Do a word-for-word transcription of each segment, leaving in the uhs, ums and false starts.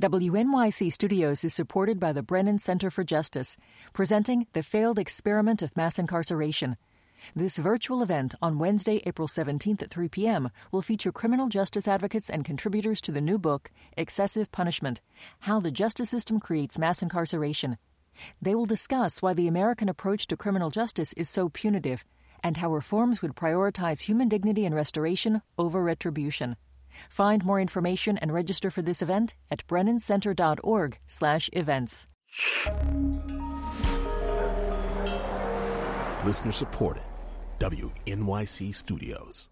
W N Y C Studios is supported by the Brennan Center for Justice, presenting The Failed Experiment of Mass Incarceration. This virtual event on Wednesday, April seventeenth at three p.m. will feature criminal justice advocates and contributors to the new book, Excessive Punishment: How the Justice System Creates Mass Incarceration. They will discuss why the American approach to criminal justice is so punitive and how reforms would prioritize human dignity and restoration over retribution. Find more information and register for this event at brennancenter.org slash events. Listener supported. W N Y C Studios.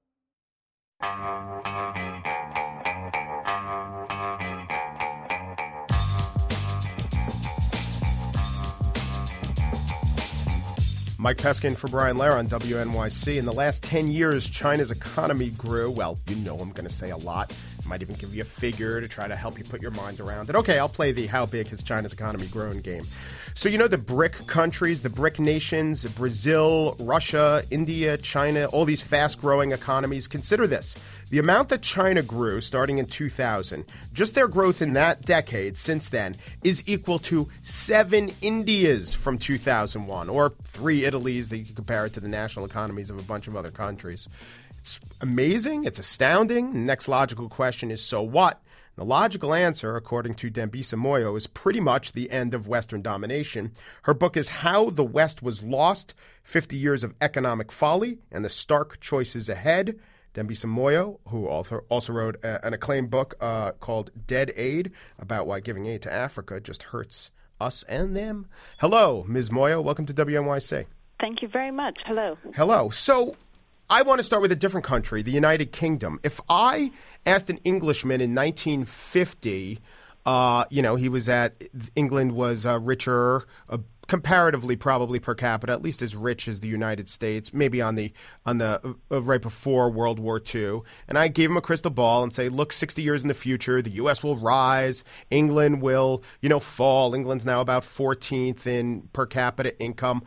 Mike Peskin for Brian Lehrer on W N Y C. In the last ten years, China's economy grew. Well, you know I'm going to say a lot. I might even give you a figure to try to help you put your mind around it. Okay, I'll play the how big has China's economy grown game. So you know the BRIC countries, the BRIC nations, Brazil, Russia, India, China, all these fast-growing economies. Consider this. The amount that China grew starting in two thousand, just their growth in that decade since then, is equal to seven Indias from two thousand one, or three Italys that you can compare it to the national economies of a bunch of other countries. It's amazing. It's astounding. The next logical question is, so what? The logical answer, according to Dambisa Moyo, is pretty much the end of Western domination. Her book is How the West Was Lost, fifty Years of Economic Folly and the Stark Choices Ahead. Dambisa Moyo, who also, also wrote a, an acclaimed book uh, called Dead Aid, about why giving aid to Africa just hurts us and them. Hello, Miz Moyo. Welcome to W N Y C. Thank you very much. Hello. Hello. So I want to start with a different country, the United Kingdom. If I asked an Englishman in nineteen fifty, uh, you know, he was at, England was uh, richer, uh, comparatively probably per capita, at least as rich as the United States, maybe on the, on the uh, right before World War Two. And I gave him a crystal ball and say, look, sixty years in the future, the U S will rise, England will, you know, fall. England's now about fourteenth in per capita income.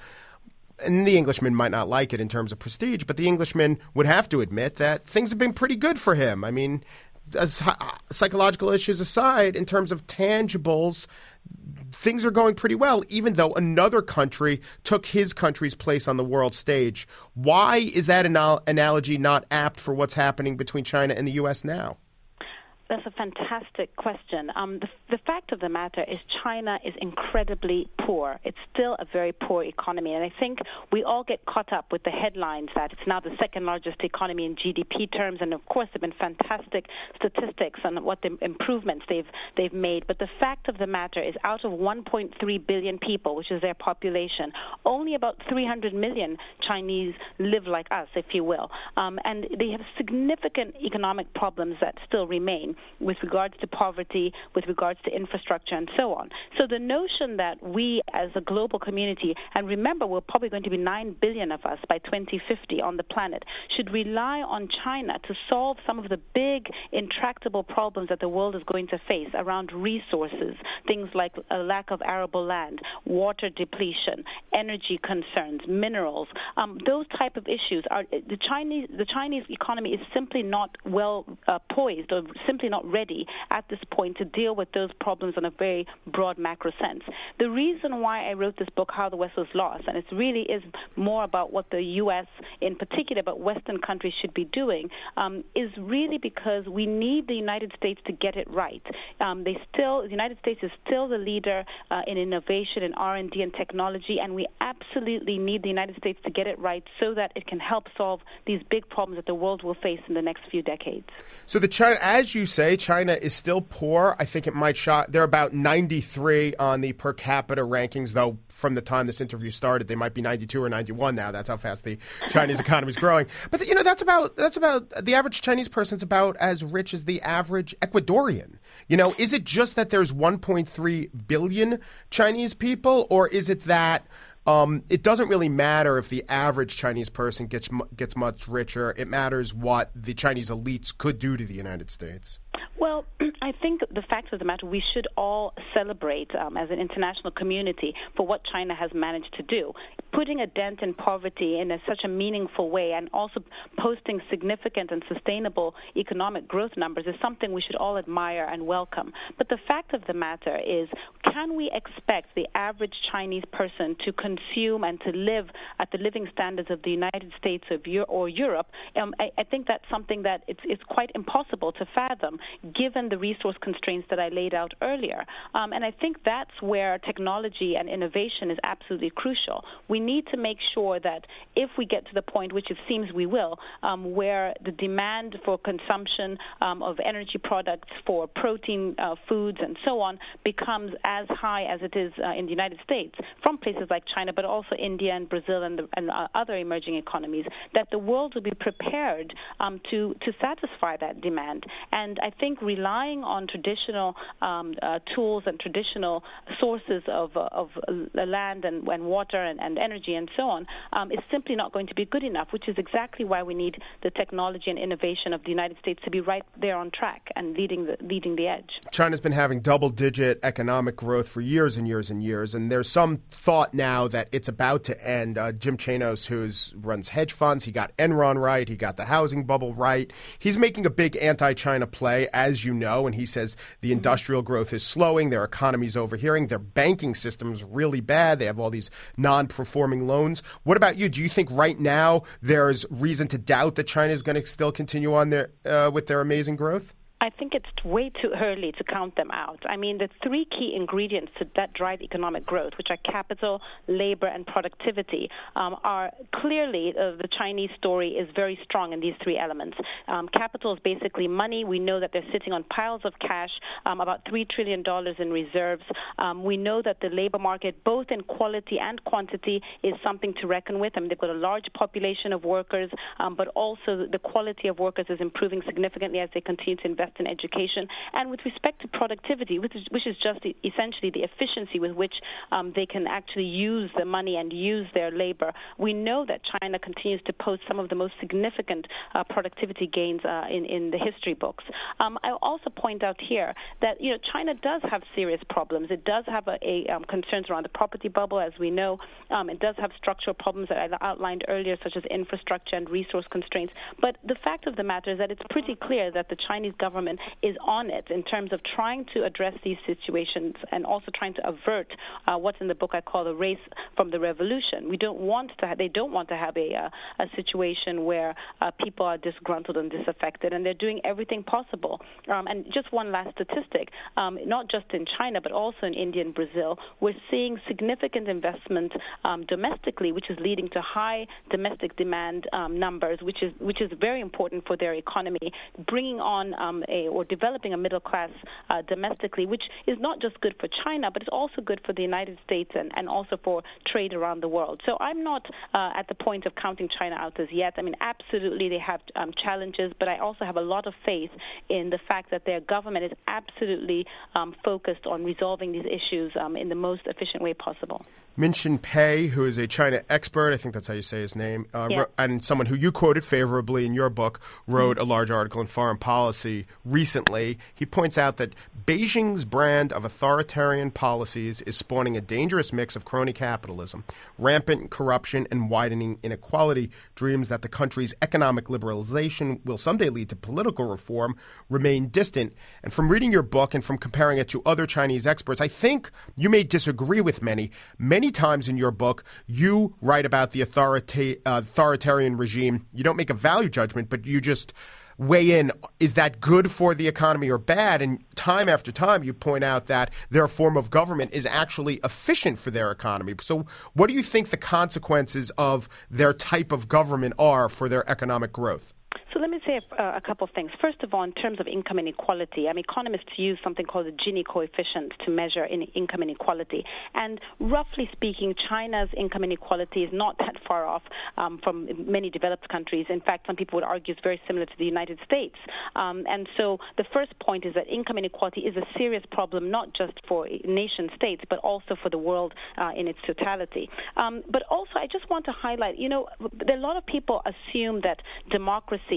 And the Englishman might not like it in terms of prestige, but the Englishman would have to admit that things have been pretty good for him. I mean, as psychological issues aside, in terms of tangibles, things are going pretty well, even though another country took his country's place on the world stage. Why is that anal- analogy not apt for what's happening between China and the U S now? That's a fantastic question. Um, the, the fact of the matter is China is incredibly poor. It's still a very poor economy. And I think we all get caught up with the headlines that it's now the second largest economy in G D P terms. And, of course, there have been fantastic statistics on what the improvements they've, they've made. But the fact of the matter is out of one point three billion people, which is their population, only about three hundred million Chinese live like us, if you will. Um, and they have significant economic problems that still remain with regards to poverty, with regards to infrastructure, and so on. So the notion that we as a global community, and remember we're probably going to be nine billion of us by twenty fifty on the planet, should rely on China to solve some of the big intractable problems that the world is going to face around resources, things like a lack of arable land, water depletion, energy concerns, minerals, um, those type of issues, are the Chinese, the Chinese economy is simply not well uh, poised or simply not ready at this point to deal with those problems in a very broad macro sense. The reason why I wrote this book, How the West Was Lost, and it really is more about what the U S in particular, but Western countries should be doing, um, is really because we need the United States to get it right. Um, they still, the United States is still the leader uh, in innovation and R and D and technology, and we absolutely need the United States to get it right so that it can help solve these big problems that the world will face in the next few decades. So the China, as you say, China is still poor. I think it might shock. They're about ninety-three on the per capita rankings, though from the time this interview started, they might be ninety-two or ninety-one now. That's how fast the Chinese economy is growing. But, you know, that's about that's about the average Chinese person's about as rich as the average Ecuadorian. You know, is it just that there's one point three billion Chinese people, or is it that Um, it doesn't really matter if the average Chinese person gets gets much richer. It matters what the Chinese elites could do to the United States. Well, I think the fact of the matter, we should all celebrate um, as an international community for what China has managed to do. Putting a dent in poverty in a, such a meaningful way and also posting significant and sustainable economic growth numbers is something we should all admire and welcome. But the fact of the matter is, can we expect the average Chinese person to consume and to live at the living standards of the United States or Europe? Um, I, I think that's something that it's, it's quite impossible to fathom, given the resource constraints that I laid out earlier. Um, and I think that's where technology and innovation is absolutely crucial. We need to make sure that if we get to the point, which it seems we will, um, where the demand for consumption um, of energy products, for protein uh, foods and so on, becomes as high as it is uh, in the United States from places like China, but also India and Brazil and, the, and uh, other emerging economies, that the world will be prepared um, to, to satisfy that demand. And I think relying on traditional um, uh, tools and traditional sources of, uh, of uh, land and, and water and, and energy and so on um, is simply not going to be good enough, which is exactly why we need the technology and innovation of the United States to be right there on track and leading the, leading the edge. China's been having double-digit economic growth for years and years and years, and there's some thought now that it's about to end. Uh, Jim Chanos, who runs hedge funds, he got Enron right, he got the housing bubble right. He's making a big anti-China play, as you know, and he says the industrial growth is slowing, their economy's overheating, their banking system's really bad, they have all these non-performing loans. What about you? Do you think right now there's reason to doubt that China is going to still continue on their uh, with their amazing growth? I think it's way too early to count them out. I mean, the three key ingredients to, that drive economic growth, which are capital, labor, and productivity, um, are clearly uh, the Chinese story is very strong in these three elements. Um, capital is basically money. We know that they're sitting on piles of cash, um, about three trillion dollars in reserves. Um, we know that the labor market, both in quality and quantity, is something to reckon with. I mean, they've got a large population of workers, um, but also the quality of workers is improving significantly as they continue to invest in education. And with respect to productivity, which is, which is just essentially the efficiency with which um, they can actually use the money and use their labor, we know that China continues to post some of the most significant uh, productivity gains uh, in, in the history books. Um, I'll also point out here that, you know, China does have serious problems. It does have a, a um, concerns around the property bubble, as we know. Um, it does have structural problems that I outlined earlier, such as infrastructure and resource constraints. But the fact of the matter is that it's pretty clear that the Chinese government is on it in terms of trying to address these situations and also trying to avert uh, what's in the book I call the race from the revolution. We don't want to have, they don't want to have a, uh, a situation where uh, people are disgruntled and disaffected, and they're doing everything possible. Um, and just one last statistic, um, not just in China but also in India and Brazil, we're seeing significant investment um, domestically, which is leading to high domestic demand um, numbers, which is which is very important for their economy, bringing on um, a, or developing a middle class uh, domestically, which is not just good for China, but it's also good for the United States and, and also for trade around the world. So I'm not uh, at the point of counting China out as yet. I mean, absolutely they have um, challenges, but I also have a lot of faith in the fact that their government is absolutely um, focused on resolving these issues um, in the most efficient way possible. Min-Shin Pei, who is a China expert, I think that's how you say his name, uh, yeah. wrote, and someone who you quoted favorably in your book, wrote mm-hmm. a large article in Foreign Policy recently. He points out that Beijing's brand of authoritarian policies is spawning a dangerous mix of crony capitalism, rampant corruption, and widening inequality. Dreams that the country's economic liberalization will someday lead to political reform remain distant. And from reading your book and from comparing it to other Chinese experts, I think you may disagree with many. Many times in your book, you write about the authorita- uh, authoritarian regime. You don't make a value judgment, but you just weigh in. Is that good for the economy or bad? And time after time, you point out that their form of government is actually efficient for their economy. So what do you think the consequences of their type of government are for their economic growth? So let me say a, a couple of things. First of all, in terms of income inequality, I mean, economists use something called the Gini coefficient to measure in income inequality. And roughly speaking, China's income inequality is not that far off um, from many developed countries. In fact, some people would argue it's very similar to the United States. Um, and so the first point is that income inequality is a serious problem, not just for nation states, but also for the world uh, in its totality. Um, but also, I just want to highlight, you know, a lot of people assume that democracy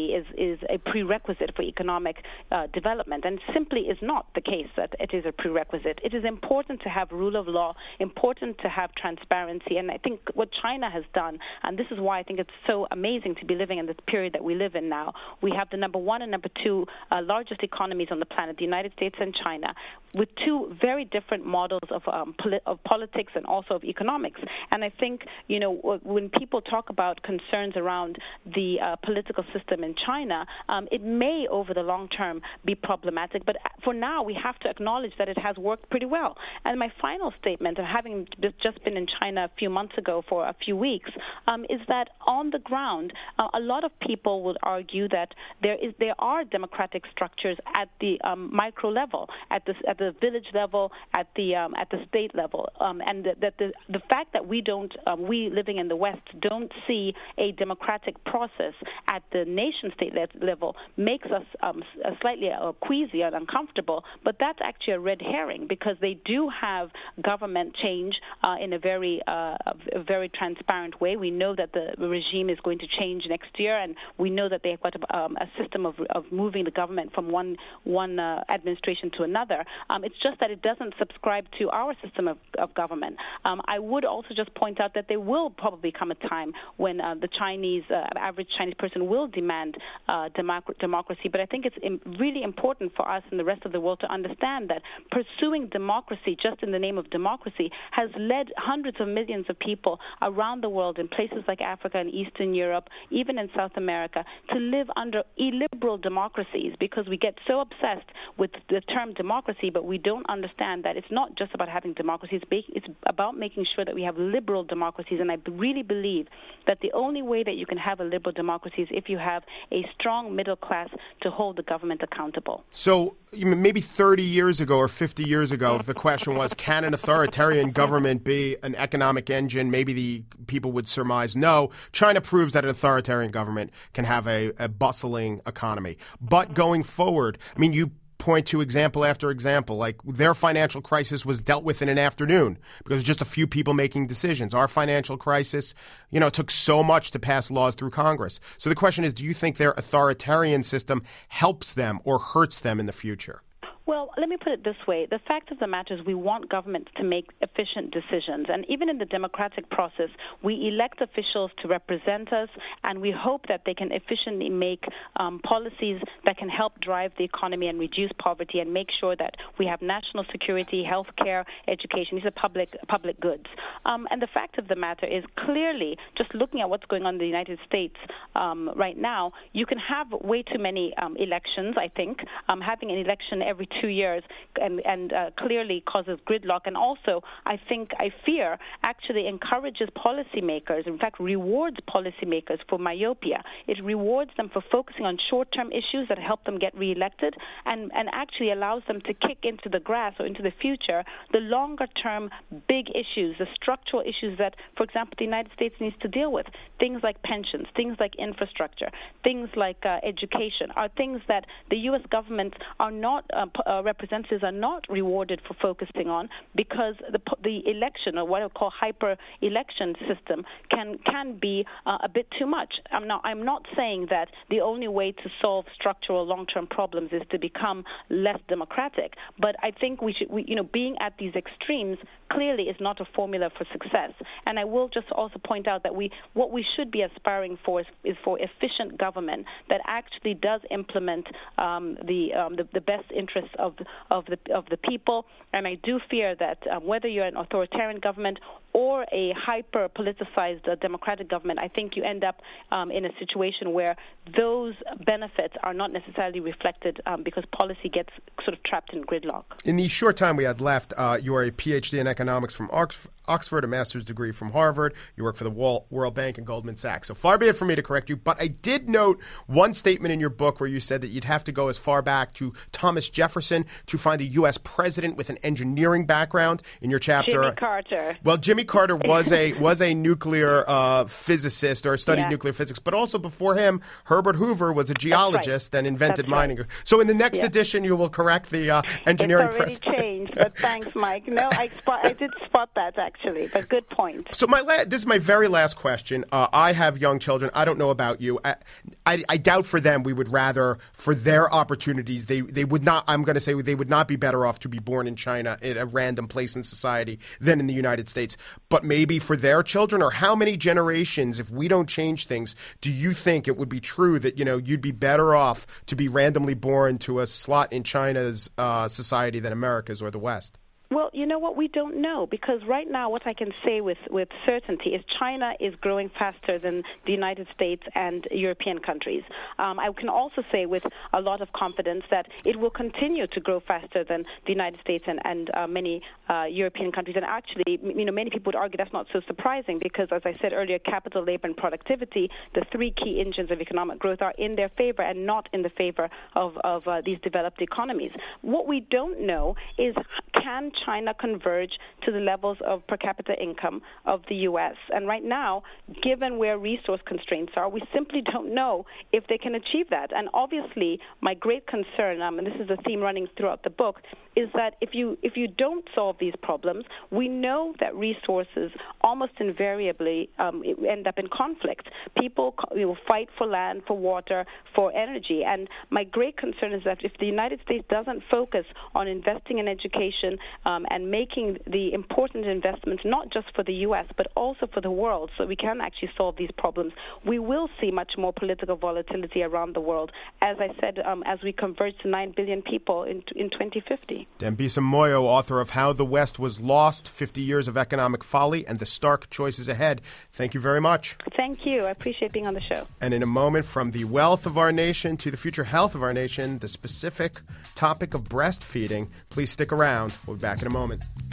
necessarily is, is a prerequisite for economic uh, development, and simply is not the case that it is a prerequisite. It is important to have rule of law, important to have transparency, and I think what China has done, and this is why I think it's so amazing to be living in this period that we live in now. We have the number one and number two uh, largest economies on the planet, the United States and China, with two very different models of, um, poli- of politics and also of economics. And I think, you know, when people talk about concerns around the uh, political system in China, um, it may, over the long term, be problematic. But for now, we have to acknowledge that it has worked pretty well. And my final statement, having just been in China a few months ago for a few weeks, um, is that on the ground, uh, a lot of people would argue that there is there are democratic structures at the um, micro level, at the at the village level, at the um, at the state level, um, and that, that the the fact that we don't, um, we living in the West, don't see a democratic process at the nation-state le- level makes us um, slightly uh, queasy and uncomfortable. But that's actually a red herring, because they do have government change uh, in a very uh, a very transparent way. We know that the regime is going to change next year, and we know that they've got a, um, a system of, of moving the government from one one uh, administration to another. Um, it's just that it doesn't subscribe to our system of, of government. Um, I would also just point out that there will probably come a time when uh, the Chinese, uh, average Chinese person will demand uh, democ- democracy. But I think it's im- really important for us and the rest of the world to understand that pursuing democracy just in the name of democracy has led hundreds of millions of people around the world in places like Africa and Eastern Europe, even in South America, to live under illiberal democracies, because we get so obsessed with the term democracy, but we don't understand that it's not just about having democracy. It's about making sure that we have liberal democracies. And I really believe that the only way that you can have a liberal democracy is if you have a strong middle class to hold the government accountable. So maybe thirty years ago or fifty years ago, if the question was, can an authoritarian government be an economic engine, maybe the people would surmise no. China proves that an authoritarian government can have a, a bustling economy. But going forward, I mean, you point to example after example, like their financial crisis was dealt with in an afternoon because just a few people making decisions. Our financial crisis, you know, it took so much to pass laws through Congress. So the question is, do you think their authoritarian system helps them or hurts them in the future? Well, let me put it this way. The fact of the matter is we want governments to make efficient decisions. And even in the democratic process, we elect officials to represent us, and we hope that they can efficiently make um, policies that can help drive the economy and reduce poverty and make sure that we have national security, health care, education. These are public public goods. Um, and the fact of the matter is, clearly, just looking at what's going on in the United States um, right now, you can have way too many um, elections, I think. Um, having an election every two years and, and uh, clearly causes gridlock, and also I think I fear actually encourages policymakers, in fact rewards policymakers for myopia. It rewards them for focusing on short-term issues that help them get reelected, and, and actually allows them to kick into the grass or into the future the longer-term big issues, the structural issues that, for example, the United States needs to deal with. Things like pensions, things like infrastructure, things like uh, education are things that the U S government are not uh, Uh, representatives are not rewarded for focusing on, because the the election, or what I call hyper election system, can can be uh, a bit too much. I'm not I'm not saying that the only way to solve structural long-term problems is to become less democratic, but I think we should we, you know being at these extremes clearly is not a formula for success. And I will just also point out that we what we should be aspiring for is, is for efficient government that actually does implement um, the, um, the the best interests of the, of the of the people. And I do fear that um, whether you're an authoritarian government or a hyper-politicized uh, democratic government, I think you end up um, in a situation where those benefits are not necessarily reflected um, because policy gets sort of trapped in gridlock. In the short time we had left, uh, you are a P H D in economics from Oxford, a master's degree from Harvard. You work for the World Bank and Goldman Sachs. So far be it for me to correct you, but I did note one statement in your book where you said that you'd have to go as far back to Thomas Jefferson to find a U S president with an engineering background. In your chapter, Jimmy Carter. Well, Jimmy Carter was a was a nuclear uh, physicist or studied yeah. nuclear physics, but also before him, Herbert Hoover was a geologist right. and invented That's mining. Right. So in the next yeah. edition, you will correct the uh, engineering It's already press. changed, but thanks, Mike. No, I spot, I did spot that actually, but good point. So my la- this is my very last question. Uh, I have young children. I don't know about you. I, I, I doubt for them we would rather, for their opportunities, they, they would not, I'm going to say they would not be better off to be born in China at a random place in society than in the United States. But maybe for their children, or how many generations, if we don't change things, do you think it would be true that, you know, you'd be better off to be randomly born to a slot in China's uh, society than America's or the West? Well, you know what? We don't know, because right now what I can say with, with certainty is China is growing faster than the United States and European countries. Um, I can also say with a lot of confidence that it will continue to grow faster than the United States and, and uh, many uh, European countries. And actually, you know, many people would argue that's not so surprising because, as I said earlier, capital, labor, and productivity, the three key engines of economic growth, are in their favor and not in the favor of, of uh, these developed economies. What we don't know is, can China converge to the levels of per capita income of the U S? And right now, given where resource constraints are, we simply don't know if they can achieve that. And obviously, my great concern, um, and this is a theme running throughout the book, is that if you if you don't solve these problems, we know that resources almost invariably um, end up in conflict. People you know, fight for land, for water, for energy. And my great concern is that if the United States doesn't focus on investing in education um, and making the important investments, not just for the U S, but also for the world, so we can actually solve these problems, we will see much more political volatility around the world, as I said, um, as we converge to nine billion people in, in twenty fifty. Dambisa Moyo, author of How the West Was Lost, fifty years of Economic Folly and the Stark Choices Ahead. Thank you very much. Thank you. I appreciate being on the show. And in a moment, from the wealth of our nation to the future health of our nation, the specific topic of breastfeeding. Please stick around. We'll be back in a moment.